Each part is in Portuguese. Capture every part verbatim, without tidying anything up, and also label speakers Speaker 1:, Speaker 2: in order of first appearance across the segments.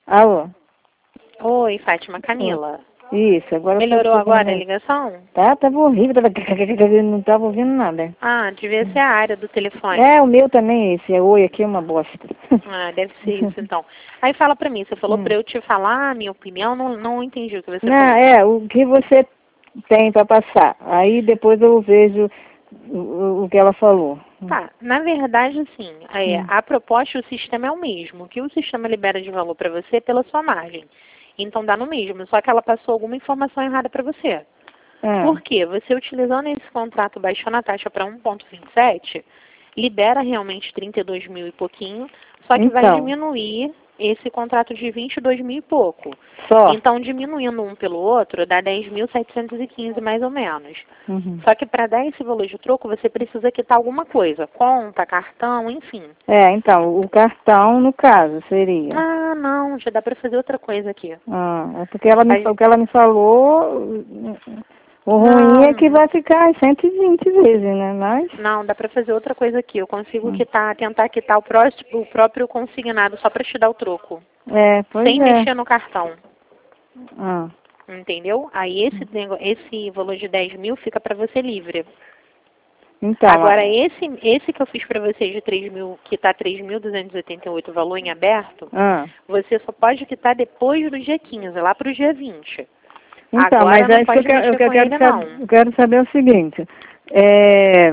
Speaker 1: Alô?
Speaker 2: Oi, Fátima, Camila.
Speaker 1: Isso, agora...
Speaker 2: Melhorou agora a ligação?
Speaker 1: Tá, tava horrível, tava... não tava ouvindo nada.
Speaker 2: Ah, devia ser a área do telefone.
Speaker 1: É, o meu também, esse é oi aqui, é uma bosta.
Speaker 2: Ah, deve ser isso então. Aí fala pra mim, você falou
Speaker 1: Hum.
Speaker 2: pra eu te falar a minha opinião, não, não entendi o que você
Speaker 1: Não,
Speaker 2: falou.
Speaker 1: é, o que você tem pra passar. Aí depois eu vejo o, o que ela falou.
Speaker 2: Tá, na verdade, assim, é,
Speaker 1: Hum.
Speaker 2: a proposta e o sistema é o mesmo. O que o sistema libera de valor pra você é pela sua margem. Então dá no mesmo, só que ela passou alguma informação errada pra você.
Speaker 1: Ah.
Speaker 2: Por quê? Você utilizando esse contrato, baixando a taxa para um vírgula vinte e sete, libera realmente trinta e dois mil e pouquinho, só que vai
Speaker 1: Então.
Speaker 2: diminuir esse contrato de vinte e dois mil e pouco.
Speaker 1: Só.
Speaker 2: Então, diminuindo um pelo outro, dá dez mil setecentos e quinze mais ou menos.
Speaker 1: Uhum.
Speaker 2: Só que para dar esse valor de troco, você precisa quitar alguma coisa, conta, cartão, enfim.
Speaker 1: É, então, o cartão, no caso, seria.
Speaker 2: Ah, não, já dá para fazer outra coisa aqui.
Speaker 1: Ah, é porque ela me,
Speaker 2: Aí-
Speaker 1: o que ela me falou, o ruim
Speaker 2: Não.
Speaker 1: é que vai ficar cento e vinte vezes, né? Mas...
Speaker 2: Não, dá para fazer outra coisa aqui. Eu consigo
Speaker 1: Hum.
Speaker 2: quitar, tentar quitar o, pró o próprio consignado só para te dar o troco.
Speaker 1: É, pois
Speaker 2: Sem
Speaker 1: é.
Speaker 2: mexer no cartão.
Speaker 1: Ah.
Speaker 2: Entendeu? Aí esse, nego- esse valor de dez mil fica para você livre.
Speaker 1: Então,
Speaker 2: Agora,
Speaker 1: a-
Speaker 2: esse, esse que eu fiz para você de três mil, que está três mil duzentos e oitenta e oito valor em aberto,
Speaker 1: ah.
Speaker 2: você só pode quitar depois do dia quinze, lá para o dia vinte.
Speaker 1: Então,
Speaker 2: Agora
Speaker 1: mas
Speaker 2: não
Speaker 1: é isso que eu
Speaker 2: pode
Speaker 1: quero,
Speaker 2: mexer
Speaker 1: eu quero,
Speaker 2: com ele,
Speaker 1: saber,
Speaker 2: não.
Speaker 1: eu quero saber o seguinte. É,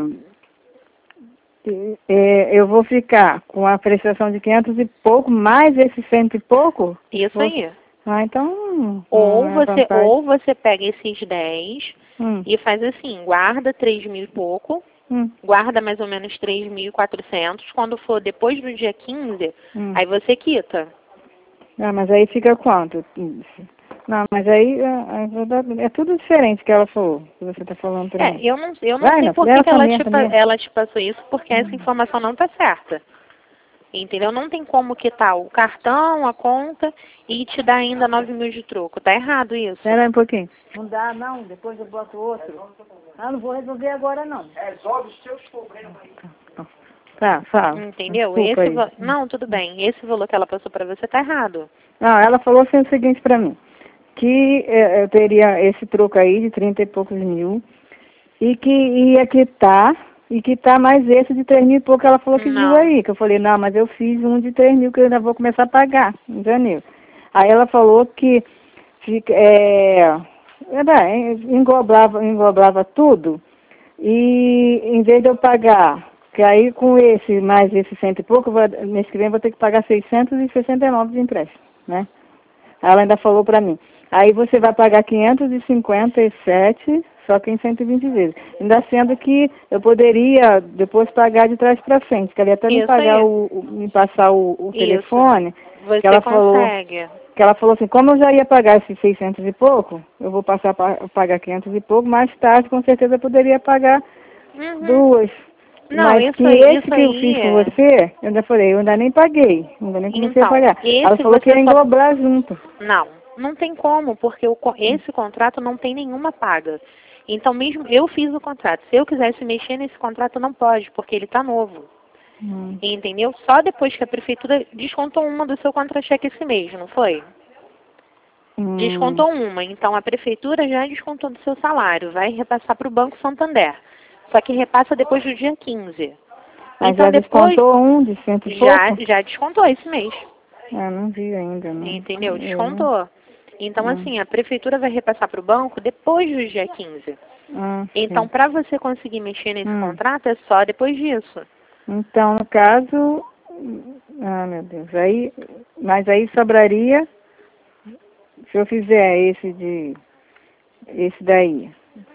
Speaker 1: é, eu vou ficar com a prestação de quinhentos e pouco, mais esse cento e pouco?
Speaker 2: Isso
Speaker 1: Vou-
Speaker 2: aí.
Speaker 1: Ah, então...
Speaker 2: Ou
Speaker 1: não é
Speaker 2: você,
Speaker 1: vantagem.
Speaker 2: ou você pega esses dez
Speaker 1: Hum,
Speaker 2: e faz assim, guarda três mil e pouco,
Speaker 1: hum,
Speaker 2: guarda mais ou menos três mil e quatrocentos, quando for depois do dia quinze,
Speaker 1: hum.
Speaker 2: aí você quita.
Speaker 1: Ah, mas aí fica quanto? Não, mas aí é, é, é tudo diferente que ela falou, que você está falando pra
Speaker 2: É,
Speaker 1: mim.
Speaker 2: eu não, eu não
Speaker 1: Vai,
Speaker 2: sei
Speaker 1: não,
Speaker 2: por
Speaker 1: era
Speaker 2: que, que
Speaker 1: essa
Speaker 2: ela, te,
Speaker 1: merda
Speaker 2: pa-
Speaker 1: mesmo.
Speaker 2: ela te passou isso, porque essa informação não está certa. Entendeu? Não tem como quitar o cartão, a conta e te dar ainda nove mil de troco. Tá errado isso.
Speaker 1: Espera aí um pouquinho. Não dá, não. Depois eu boto outro. Ah, não vou resolver agora, não.
Speaker 3: Resolve os seus problemas aí.
Speaker 1: Tá, fala.
Speaker 2: Entendeu?
Speaker 1: Desculpa
Speaker 2: Esse
Speaker 1: aí.
Speaker 2: va- Não, tudo bem. Esse valor que ela passou para você tá errado.
Speaker 1: Não, ela falou assim o seguinte pra mim. Que eh, eu teria esse troco aí de trinta e poucos mil. E que ia quitar. E quitar mais esse de três mil e pouco. Ela falou que viu
Speaker 2: Não.
Speaker 1: aí. Que eu falei, não, mas eu fiz um de três mil que eu ainda vou começar a pagar em janeiro. Aí ela falou que fica, é, é, englobava, englobava tudo. E em vez de eu pagar, que aí com esse, mais esse cento e pouco, eu vou, mês que vem eu vou ter que pagar seiscentos e sessenta e nove de empréstimo, né? Ela ainda falou pra mim, aí você vai pagar quinhentos e cinquenta e sete, só que em cento e vinte vezes. Ainda sendo que eu poderia depois pagar de trás pra frente, que ela ia até me
Speaker 2: Isso
Speaker 1: pagar
Speaker 2: aí.
Speaker 1: o, o- me passar o, o
Speaker 2: Isso.
Speaker 1: telefone,
Speaker 2: Você
Speaker 1: que ela falou,
Speaker 2: consegue.
Speaker 1: que ela falou assim, como eu já ia pagar esses seiscentos e pouco, eu vou passar a pagar quinhentos e pouco, mais tarde com certeza eu poderia pagar
Speaker 2: Uhum.
Speaker 1: duas.
Speaker 2: Não,
Speaker 1: Mas
Speaker 2: isso
Speaker 1: que
Speaker 2: aí,
Speaker 1: esse
Speaker 2: isso
Speaker 1: que eu
Speaker 2: aí
Speaker 1: fiz com
Speaker 2: é-
Speaker 1: você, eu ainda falei, eu ainda nem paguei, ainda nem comecei
Speaker 2: Então,
Speaker 1: a pagar.
Speaker 2: esse
Speaker 1: Ela falou que
Speaker 2: você
Speaker 1: ia
Speaker 2: só-
Speaker 1: englobar junto.
Speaker 2: Não, não tem como, porque o co- esse contrato não tem nenhuma paga. Então, mesmo eu fiz o contrato. Se eu quisesse mexer nesse contrato, não pode, porque ele está novo.
Speaker 1: Hum.
Speaker 2: Entendeu? Só depois que a prefeitura descontou uma do seu contra-cheque esse mês, não foi?
Speaker 1: Hum.
Speaker 2: Descontou uma. Então, a prefeitura já descontou do seu salário. Vai repassar para o Banco Santander. Só que repassa depois do dia quinze.
Speaker 1: Mas
Speaker 2: Então,
Speaker 1: já
Speaker 2: depois...
Speaker 1: descontou um de cento e
Speaker 2: Já,
Speaker 1: pouco?
Speaker 2: já descontou esse mês.
Speaker 1: Ah, não vi ainda, não.
Speaker 2: Entendeu?
Speaker 1: Eu não-
Speaker 2: Descontou. Então,
Speaker 1: Hum.
Speaker 2: assim, a prefeitura vai repassar para o banco depois do dia quinze.
Speaker 1: Ah,
Speaker 2: Então,
Speaker 1: sim.
Speaker 2: para você conseguir mexer nesse
Speaker 1: Hum.
Speaker 2: contrato, é só depois disso.
Speaker 1: Então, no caso, ah, meu Deus, aí, mas aí sobraria, se eu fizer esse de, esse daí,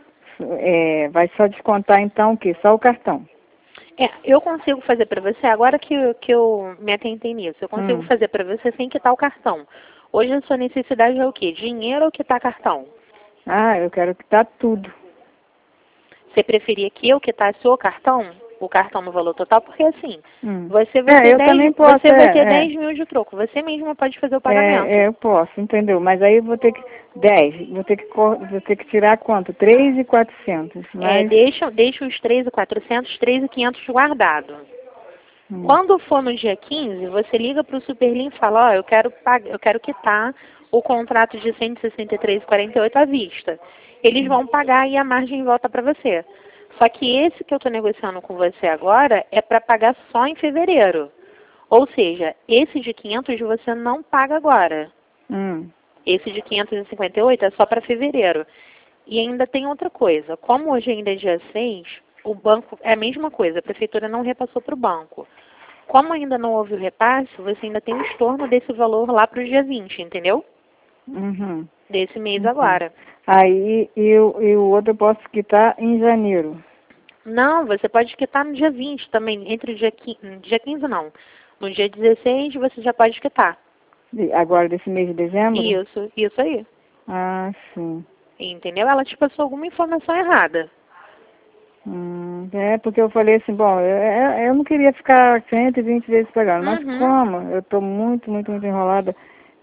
Speaker 1: é, vai só descontar então o quê? Só o cartão.
Speaker 2: É, eu consigo fazer para você, agora que, eu- que eu me atentei nisso, eu consigo
Speaker 1: Hum.
Speaker 2: fazer para você sem quitar o cartão. Hoje a sua necessidade é o quê? Dinheiro ou quitar cartão?
Speaker 1: Ah, eu quero quitar tudo.
Speaker 2: Você preferia que eu quitasse o cartão? O cartão no valor total? Porque assim,
Speaker 1: Hum.
Speaker 2: você vai
Speaker 1: É,
Speaker 2: ter
Speaker 1: eu também
Speaker 2: dez,
Speaker 1: posso,
Speaker 2: você vai
Speaker 1: é,
Speaker 2: ter
Speaker 1: é.
Speaker 2: dez mil de troco. Você mesma pode fazer o pagamento.
Speaker 1: É, é, eu posso, entendeu? Mas aí eu vou ter que, dez, vou ter que, cor- vou ter que tirar quanto? três e quatrocentos,
Speaker 2: É,
Speaker 1: mas...
Speaker 2: deixa, deixa os três mil e quatrocentos, três mil e quinhentos guardado.
Speaker 1: Hum.
Speaker 2: Quando for no dia quinze, você liga para o Superlim e fala, ó, eu quero pagar, eu quero quitar o contrato de cento e sessenta e três vírgula quarenta e oito à vista. Eles vão pagar e a margem volta para você. Só que esse que eu estou negociando com você agora é para pagar só em fevereiro. Ou seja, esse de quinhentos você não paga agora.
Speaker 1: Hum.
Speaker 2: Esse de quinhentos e cinquenta e oito é só para fevereiro. E ainda tem outra coisa. Como hoje ainda é dia seis, o banco é a mesma coisa. A prefeitura não repassou para o banco. Como ainda não houve o repasse, você ainda tem o estorno desse valor lá para o dia vinte, entendeu?
Speaker 1: Uhum.
Speaker 2: Desse mês
Speaker 1: Uhum.
Speaker 2: agora.
Speaker 1: Aí e, o- e o outro eu posso quitar em janeiro.
Speaker 2: Não, você pode quitar no dia vinte também. Entre o dia quinze, dia quinze não. No dia dezesseis você já pode quitar.
Speaker 1: De- Agora desse mês de dezembro?
Speaker 2: Isso, isso aí.
Speaker 1: Ah, sim.
Speaker 2: Entendeu? Ela te passou alguma informação errada.
Speaker 1: Hum, é, porque eu falei assim, bom, eu, eu eu não queria ficar cento e vinte vezes pagando, mas
Speaker 2: Uhum.
Speaker 1: como eu estou muito, muito, muito enrolada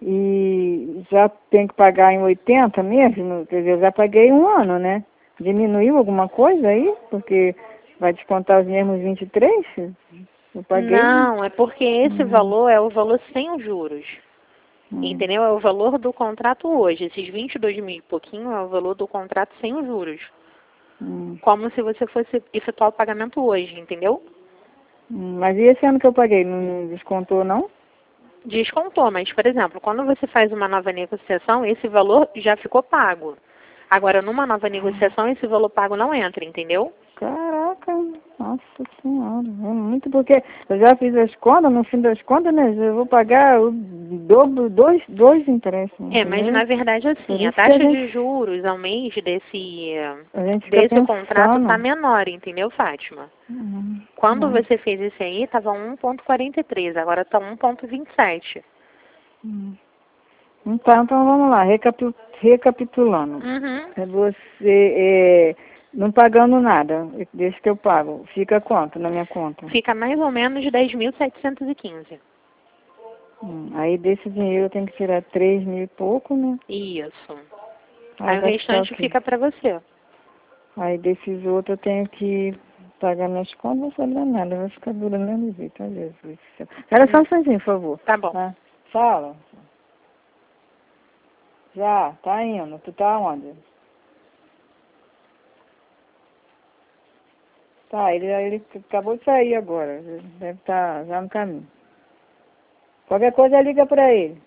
Speaker 1: e já tenho que pagar em oitenta mesmo, quer dizer, eu já paguei um ano, né? Diminuiu alguma coisa aí? Porque vai descontar os mesmos vinte e três? Eu paguei.
Speaker 2: Não, é porque esse
Speaker 1: Hum,
Speaker 2: valor é o valor sem os juros.
Speaker 1: hum,
Speaker 2: Entendeu? É o valor do contrato hoje. Esses vinte e dois mil e pouquinho é o valor do contrato sem os juros.
Speaker 1: hum,
Speaker 2: Como se você fosse efetuar o pagamento hoje, entendeu?
Speaker 1: hum. Mas e esse ano que eu paguei? Não descontou, não?
Speaker 2: Descontou, mas, por exemplo, quando você faz uma nova negociação, esse valor já ficou pago. Agora, numa nova negociação, esse valor pago não entra, entendeu?
Speaker 1: Caraca, nossa senhora, é muito porque eu já fiz as contas, no fim das contas, né, eu vou pagar o dobro, dois, dois empréstimos,
Speaker 2: É, mas
Speaker 1: entendeu?
Speaker 2: na verdade,
Speaker 1: Por
Speaker 2: assim, a
Speaker 1: isso que a
Speaker 2: taxa
Speaker 1: gente,
Speaker 2: de juros ao mês desse,
Speaker 1: a gente fica
Speaker 2: desse contrato
Speaker 1: pensando.
Speaker 2: está menor, entendeu, Fátima?
Speaker 1: Uhum,
Speaker 2: Quando
Speaker 1: uhum,
Speaker 2: você fez esse aí, estava um vírgula quarenta e três, agora está um vírgula vinte e sete.
Speaker 1: uhum. Então, então vamos lá, recapi- recapitulando.
Speaker 2: Uhum.
Speaker 1: É você é, não pagando nada, desde que eu pago, fica quanto na minha conta?
Speaker 2: Fica mais ou menos dez mil setecentos e quinze.
Speaker 1: Hum, aí desse dinheiro eu tenho que tirar três mil e pouco, né?
Speaker 2: Isso.
Speaker 1: Aí
Speaker 2: Aí o
Speaker 1: vai ficar o
Speaker 2: restante
Speaker 1: quê?
Speaker 2: fica para você.
Speaker 1: Aí desses outros eu tenho que pagar minhas contas, não sobra nada, vai ficar dura do mesmo jeito, ai Jesus do céu. Espera só um
Speaker 2: Hum.
Speaker 1: instantinho, por favor.
Speaker 2: Tá bom.
Speaker 1: Tá? Fala. Já, tá indo. Tu tá onde? Tá, ele, ele acabou de sair agora, deve estar já no caminho. Qualquer coisa liga pra ele.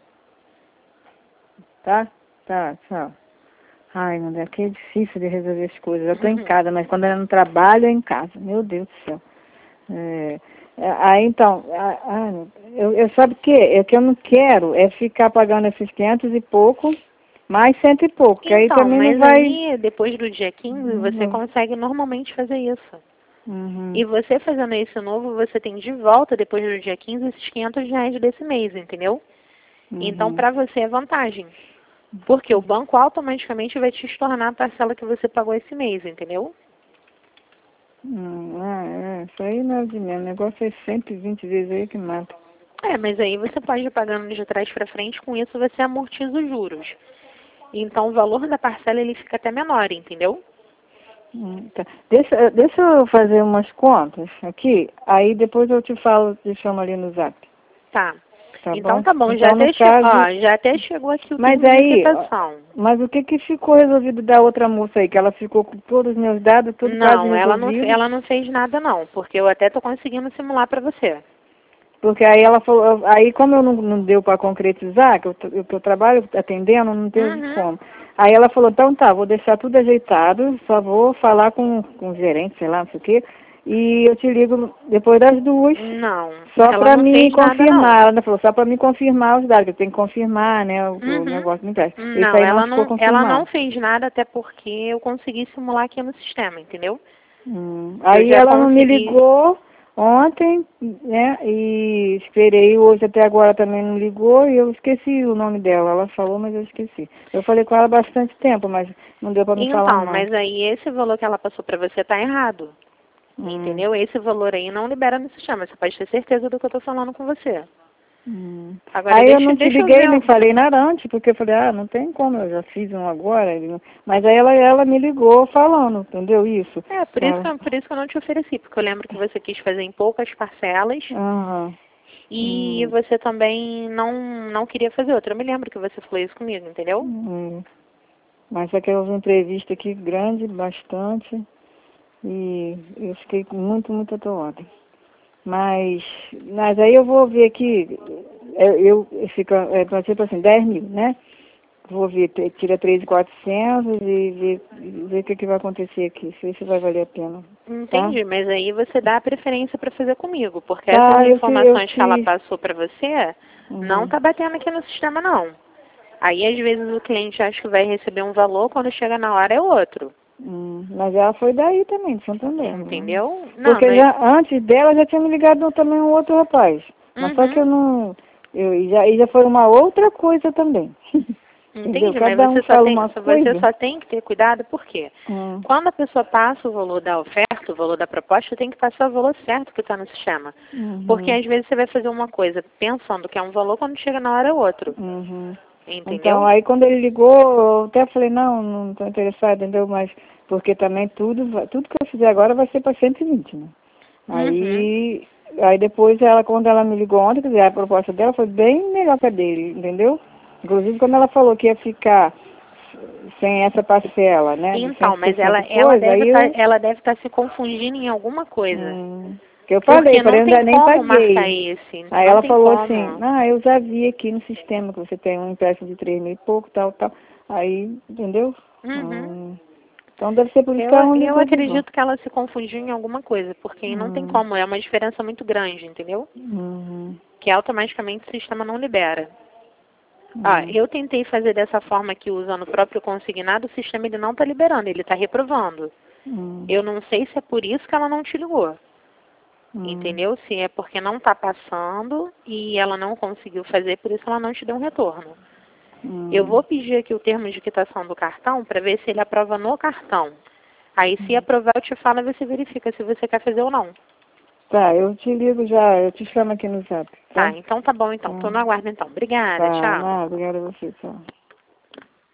Speaker 1: Tá? Tá, tchau. Ai, meu Deus, que é difícil de resolver as coisas. Eu tô em
Speaker 2: Uhum.
Speaker 1: casa, mas quando eu não trabalho, é em casa. Meu Deus do céu. É, é, aí então, ah, ah, eu, eu sabe o que? É que eu não quero é ficar pagando esses quinhentos e pouco, mais cento e pouco, que aí
Speaker 2: Então,
Speaker 1: também não
Speaker 2: mas
Speaker 1: vai.
Speaker 2: aí, depois do dia quinze, você
Speaker 1: Uhum,
Speaker 2: consegue normalmente fazer isso.
Speaker 1: uhum,
Speaker 2: E você fazendo isso novo, você tem de volta, depois do dia quinze, esses quinhentos reais desse mês, entendeu? Então,
Speaker 1: uhum.
Speaker 2: para você é vantagem. Porque o banco automaticamente vai te estornar a parcela que você pagou esse mês, entendeu?
Speaker 1: Hum, ah, é, isso aí não é de menos. O negócio é cento e vinte vezes aí que mata.
Speaker 2: É, mas aí você pode ir pagando de trás para frente, com isso você amortiza os juros. Então, o valor da parcela ele fica até menor, entendeu?
Speaker 1: Hum, tá. Deixa, deixa eu fazer umas contas aqui, aí depois eu te falo, te chamo ali no zap.
Speaker 2: Tá.
Speaker 1: Tá
Speaker 2: Então
Speaker 1: bom?
Speaker 2: tá bom, já
Speaker 1: Então, no
Speaker 2: até, che
Speaker 1: caso,
Speaker 2: ó, já até chegou aqui o
Speaker 1: mas
Speaker 2: termo de
Speaker 1: aí, ó,
Speaker 2: quitação.
Speaker 1: mas o que que ficou resolvido da outra moça aí? Que ela ficou com todos os meus dados, tudo quase
Speaker 2: Não, ela não,
Speaker 1: resolvido.
Speaker 2: ela não fez nada não, porque eu até tô conseguindo simular para você.
Speaker 1: Porque aí ela falou, aí como eu não, não deu para concretizar, que eu, eu, que eu trabalho atendendo, não teve
Speaker 2: Uhum.
Speaker 1: como. Aí ela falou, então tá, vou deixar tudo ajeitado, só vou falar com, com o gerente, sei lá, não sei o quê, e eu te ligo depois das duas.
Speaker 2: Não,
Speaker 1: Só
Speaker 2: ela
Speaker 1: para
Speaker 2: não
Speaker 1: me
Speaker 2: fez nada não.
Speaker 1: confirmar, ela falou, só para me confirmar os dados, que eu tenho que confirmar, né, o, o
Speaker 2: Uhum.
Speaker 1: negócio do empréstimo. Isso
Speaker 2: Não,
Speaker 1: aí não
Speaker 2: ela
Speaker 1: ficou
Speaker 2: não, ela
Speaker 1: confirmado.
Speaker 2: não fez nada até porque eu consegui simular aqui no sistema, entendeu?
Speaker 1: Hum.
Speaker 2: Eu
Speaker 1: Aí
Speaker 2: já
Speaker 1: ela não me
Speaker 2: consegui.
Speaker 1: ligou ontem, né, e esperei hoje até agora também não ligou e eu esqueci o nome dela. Ela falou, mas eu esqueci. Eu falei com ela há bastante tempo, mas não deu para me falar
Speaker 2: Então,
Speaker 1: mais.
Speaker 2: mas aí esse valor que ela passou para você tá errado.
Speaker 1: Hum.
Speaker 2: Entendeu? Esse valor aí não libera no sistema. Você pode ter certeza do que eu tô falando com você.
Speaker 1: Hum.
Speaker 2: Agora,
Speaker 1: aí
Speaker 2: deixa,
Speaker 1: eu não te
Speaker 2: deixa eu
Speaker 1: liguei
Speaker 2: ver.
Speaker 1: nem falei nada antes, porque eu falei, ah, não tem como, eu já fiz um agora. ele não- Mas aí ela, ela me ligou falando, entendeu isso?
Speaker 2: É, por isso,
Speaker 1: Ela-
Speaker 2: que, eu- por isso que eu não te ofereci, porque eu lembro que você quis fazer em poucas parcelas
Speaker 1: Aham.
Speaker 2: e
Speaker 1: Hum.
Speaker 2: você também não, não queria fazer outra. Eu me lembro que você falou isso comigo, entendeu?
Speaker 1: Hum. Mas aquelas entrevistas aqui grande, bastante, e eu fiquei muito, muito atolada. Mas, mas aí eu vou ver aqui, eu, eu fico, é, tipo assim, dez mil, né? Vou ver, te- tira três mil e quatrocentos e ver, ver o que, que vai acontecer aqui, ver se vai valer a pena.
Speaker 2: Entendi, mas aí você dá a preferência para fazer comigo, porque
Speaker 1: Tá,
Speaker 2: essas
Speaker 1: eu te- eu
Speaker 2: informações que ela
Speaker 1: te-
Speaker 2: passou para você não
Speaker 1: Uhum.
Speaker 2: tá batendo aqui no sistema, não. Aí, às vezes, o cliente acha que vai receber um valor, quando chega na hora é outro.
Speaker 1: Hum, mas ela foi daí também, de Santander. né?
Speaker 2: Entendeu? Não,
Speaker 1: Porque
Speaker 2: mas...
Speaker 1: já, antes dela já tinha me ligado também um outro rapaz. Mas só que eu
Speaker 2: Uhum.
Speaker 1: não. Eu, e já, e já foi uma outra coisa também. Entendeu?
Speaker 2: Entendi, mas
Speaker 1: Cada um
Speaker 2: você só,
Speaker 1: fala
Speaker 2: tem,
Speaker 1: uma
Speaker 2: só- você
Speaker 1: coisa.
Speaker 2: só tem que ter cuidado, por quê?
Speaker 1: Hum,
Speaker 2: Quando a pessoa passa o valor da oferta, o valor da proposta, tem que passar o valor certo que está no sistema.
Speaker 1: uhum,
Speaker 2: Porque às vezes você vai fazer uma coisa pensando que é um valor, quando chega na hora é outro.
Speaker 1: uhum.
Speaker 2: Entendeu?
Speaker 1: Então, aí quando ele ligou, eu até falei, não, não estou interessada, entendeu? Mas, porque também tudo, vai- tudo que eu fizer agora vai ser para cento e vinte, né?
Speaker 2: Uhum.
Speaker 1: Aí, aí depois, ela, quando ela me ligou ontem, quer dizer, a proposta dela foi bem melhor que a dele, entendeu? Inclusive, quando ela falou que ia ficar sem essa parcela, né? De
Speaker 2: Então,
Speaker 1: cento e
Speaker 2: mas
Speaker 1: sessenta
Speaker 2: ela,
Speaker 1: e
Speaker 2: ela
Speaker 1: coisa,
Speaker 2: deve
Speaker 1: aí
Speaker 2: estar
Speaker 1: eu...
Speaker 2: ela deve estar se confundindo em alguma coisa.
Speaker 1: Hum, que eu falei,
Speaker 2: Porque
Speaker 1: falei,
Speaker 2: não
Speaker 1: eu
Speaker 2: tem
Speaker 1: ainda nem
Speaker 2: como marcar
Speaker 1: paguei.
Speaker 2: esse.
Speaker 1: Aí
Speaker 2: Não
Speaker 1: ela
Speaker 2: tem
Speaker 1: falou
Speaker 2: como.
Speaker 1: assim, ah, eu já vi aqui no sistema que você tem um empréstimo de três mil e pouco, tal, tal. Aí, entendeu?
Speaker 2: Uhum.
Speaker 1: Hum, então deve ser por isso
Speaker 2: Eu,
Speaker 1: que ela não
Speaker 2: eu
Speaker 1: ligou de volta.
Speaker 2: acredito que ela se confundiu em alguma coisa, porque não tem
Speaker 1: Hum,
Speaker 2: como, é uma diferença muito grande, entendeu?
Speaker 1: uhum,
Speaker 2: Que automaticamente o sistema não libera. Ah,
Speaker 1: hum,
Speaker 2: eu tentei fazer dessa forma aqui, usando o próprio consignado, o sistema ele não está liberando, ele está reprovando.
Speaker 1: hum,
Speaker 2: Eu não sei se é por isso que ela não te ligou.
Speaker 1: hum,
Speaker 2: Entendeu? Se é porque não está passando e ela não conseguiu fazer, por isso ela não te deu um retorno.
Speaker 1: hum.
Speaker 2: Eu vou pedir aqui o termo de quitação do cartão para ver se ele aprova no cartão. Aí, se aprovar, eu te falo e você verifica se você quer fazer ou não.
Speaker 1: Tá, eu te ligo já, eu te chamo aqui no zap,
Speaker 2: Tá,
Speaker 1: tá?
Speaker 2: então tá bom então. Tô no aguardo então. Obrigada,
Speaker 1: Tá,
Speaker 2: tchau.
Speaker 1: nada, obrigada a você, tchau.